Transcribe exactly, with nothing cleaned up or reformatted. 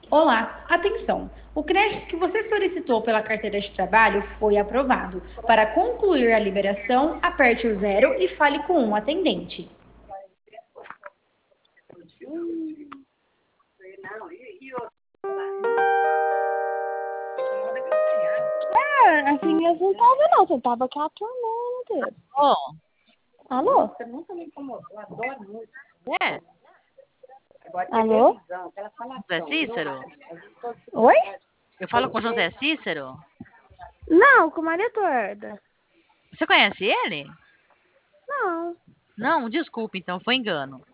Olá, atenção! O crédito que você solicitou pela carteira de trabalho foi aprovado. Para concluir a liberação, aperte o zero e fale com um atendente. É, assim mesmo não tava não, você tava com a turma inteira. Ó, Alô? Você nunca me incomodou, adoro muito. é, Agora Alô? televisão, aquela José falação. Cícero? Oi? Eu falo com José Cícero? Não, com Maria Eduarda. Você conhece ele? Não. Não, desculpe, então, foi engano.